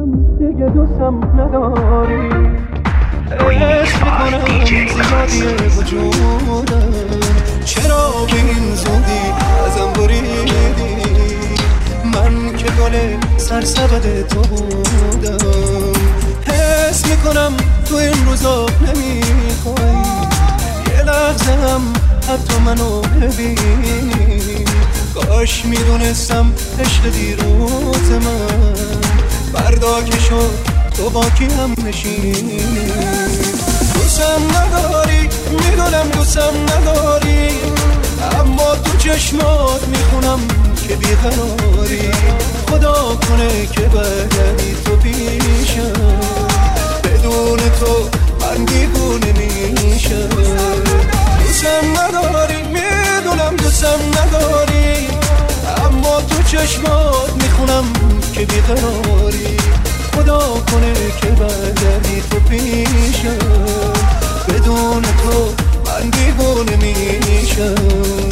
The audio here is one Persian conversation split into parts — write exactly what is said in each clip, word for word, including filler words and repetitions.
دیگه دوستم نداری. عشق میکنم زیادی وجودم، چرا به این زودی ازم بریدی؟ من که گل سرسبد تو بودم. حس میکنم تو این روزا نمیخوای یه لحظه هم حتی منو ببینی. کاش میدونستم عشق دیروز من فردا که شد تو با کی هم نشینی. دوستم نداری، میدونم دوستم نداری، اما تو چشمات میخونم که بیقراری. خدا کنه که برگردی تو پیشم، بدون تو من دیوونه میشم. دوستم نداری، میدونم دوستم نداری، اما تو چشمات میخونم که بیقراری. خدا کنه که برگردی تو پیشم، بدون تو من دیوونه میشم.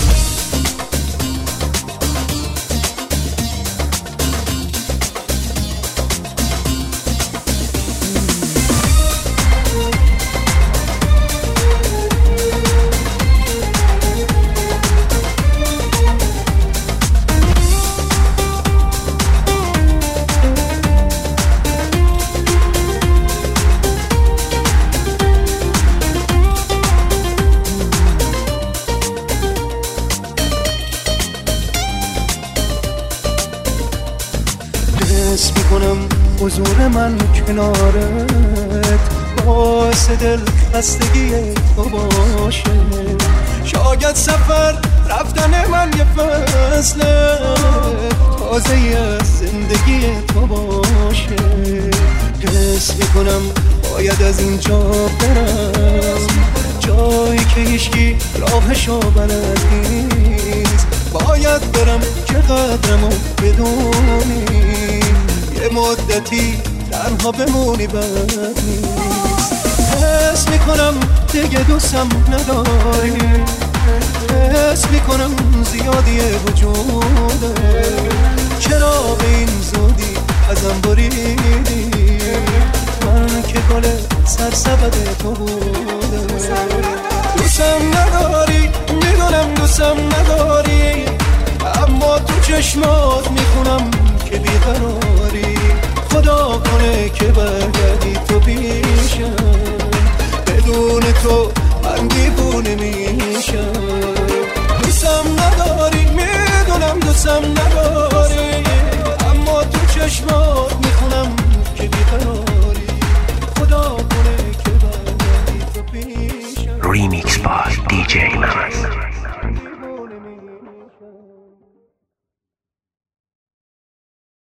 حس میکنم حضور من کنارت باعث دل خستگی تو باشه. شاید سفر رفتن من یه فصل تازه از زندگی تو باشه. حس میکنم باید از اینجا برم، جایی که هیچکی راهشو بلد نیست. باید برم که قدرمو بدونی، یه مدتی تنها بمونی بد نیست. حس میکنم دیگه دوستم نداری، حس میکنم زیادی وجوده، چرا به این زودی ازم بریدی؟ من که گل سرسبد تو بودم. دوستم نداری، میدونم دوستم نداری، اما تو چشمات میخونم که بیقراری. خدا کنه که برگردی تو پیشم، بدون تو من دیوونه میشم. دوستم نداری، میدونم دوستم نداری، اما تو چشمات میخونم که بیقراری. خدا کنه که برگردی تو پیشم. Remix by دی جی Man.